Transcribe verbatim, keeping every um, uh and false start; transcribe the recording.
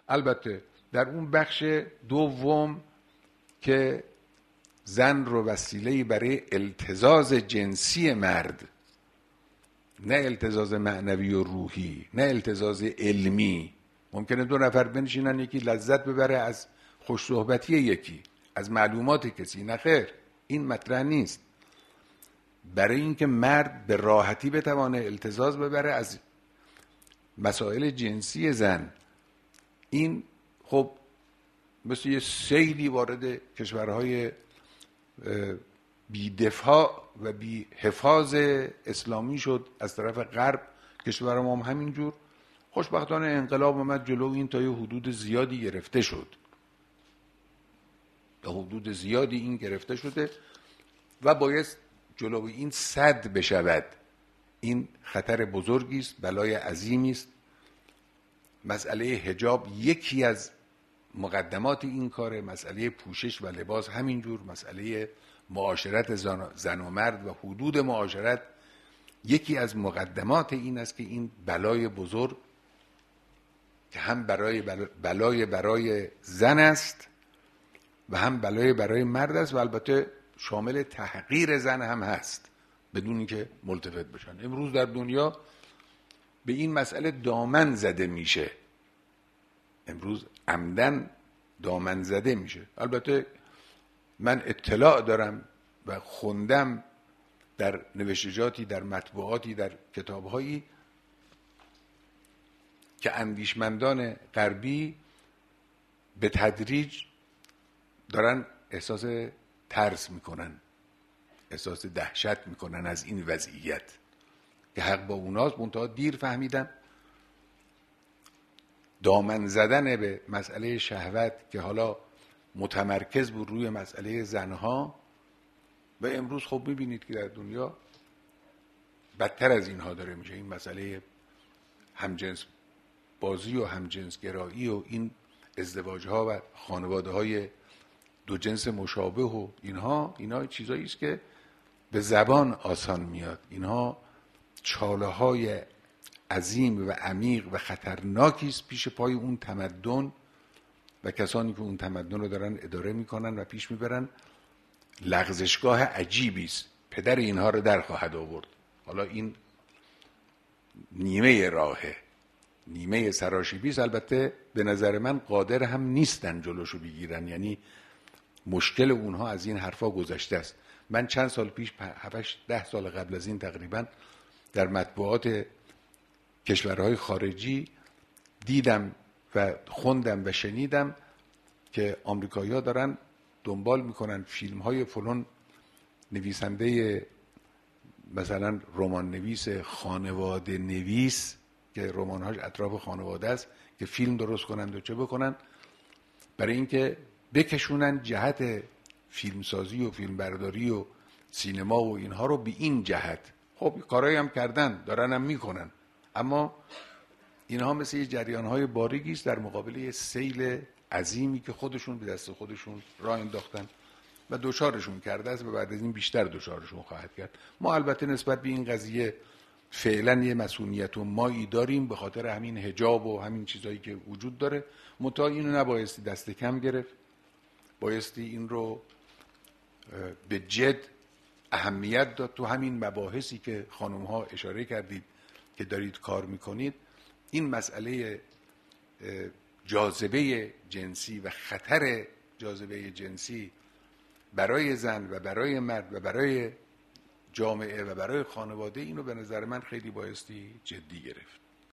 البته در اون بخش دوم که زن رو وسیله‌ای برای التزاز جنسی مرد، نه التزاز معنوی و روحی، نه التزاز علمی. ممکنه دو نفر بنشینن یکی لذت ببره از خوش صحبتی یکی، از معلومات کسی. نه خیر، این مطرح نیست. برای اینکه مرد به راحتی بتوانه التزاز ببره از مسائل جنسی زن، این خب مثل یه سیلی وارد کشورهای بی دفاع و بی حفاظ اسلامی شد از طرف غرب. کشور ما هم همینجور. خوشبختانه انقلاب اومد جلو این تا یه حدود زیادی گرفته شد، تا حدود زیادی این گرفته شده و باید جلو این سد بشود. این خطر بزرگی است، بلای عظیمی است. مسئله حجاب یکی از مقدمات این کاره، مسئله پوشش و لباس همینجور، مسئله معاشرت زن و مرد و حدود معاشرت یکی از مقدمات این است که این بلای بزرگ که هم برای بلای برای زن است و هم بلای برای مرد است و البته شامل تحقیر زن هم هست بدون اینکه ملتفت بشن. امروز در دنیا به این مسئله دامن زده میشه، امروز عمدن دامن زده میشه. البته من اطلاع دارم و خوندم در نوشتجاتی، در مطبوعاتی، در کتابهایی که اندیشمندان غربی به تدریج دارن احساس ترس میکنن، احساس دهشت میکنن از این وضعیت که حق با اوناست. منتها دیر فهمیدن دامن زدن به مسئله شهوت که حالا متمرکز بود روی مسئله زنها و امروز خب میبینید که در دنیا بدتر از اینها داره میشه. این مسئله همجنس بازی و همجنس گرایی و این ازدواج ها و خانواده های دو جنس مشابه و اینها اینها چیزایی است که به زبان آسان میاد. اینها چاله های عظیم و عمیق و خطرناکی است پیش پای اون تمدن و کسانی که اون تمدن رو دارن اداره میکنن و پیش میبرن. لغزشگاه عجیبی است، پدر اینها رو در خواهد آورد. حالا این نیمه راهه، نیمه سراشیبی است. البته به نظر من قادر هم نیستن جلوشو بگیرن، یعنی مشکل اونها از این حرفا گذشته است. من چند سال پیش، هفت ده سال قبل از این تقریبا، در مطبوعات کشورهای خارجی دیدم و خوندم و شنیدم که آمریکایی‌ها دارن دنبال میکنن فیلم های فلان نویسنده، مثلا رمان نویس، خانواده نویس که رمانهاش اطراف خانواده است، که فیلم درست کنند و چه بکنن برای اینکه بکشونن جهت فیلمسازی و فیلمبرداری و سینما و اینها رو به این جهت. خب کارایی هم کردن، دارن هم میکنن، اما اینها مثل یه جریانهای باریکی است در مقابل سیل عظیمی که خودشون به دست خودشون راه انداختن و دچارشون کرده است و بعد از این بیشتر دچارشون خواهد کرد. ما البته نسبت به این قضیه فعلا یه مسئولیت و مایی داریم به خاطر همین حجاب و همین چیزایی که وجود داره. منتها اینو نبایستی دست کم گرفت، بایستی این رو به جد اهمیت داد. تو همین مباحثی که خانم ها اشاره کردید که دارید کار میکنید، این مسئله جاذبه جنسی و خطر جاذبه جنسی برای زن و برای مرد و برای جامعه و برای خانواده، اینو به نظر من خیلی بایستی جدی گرفت.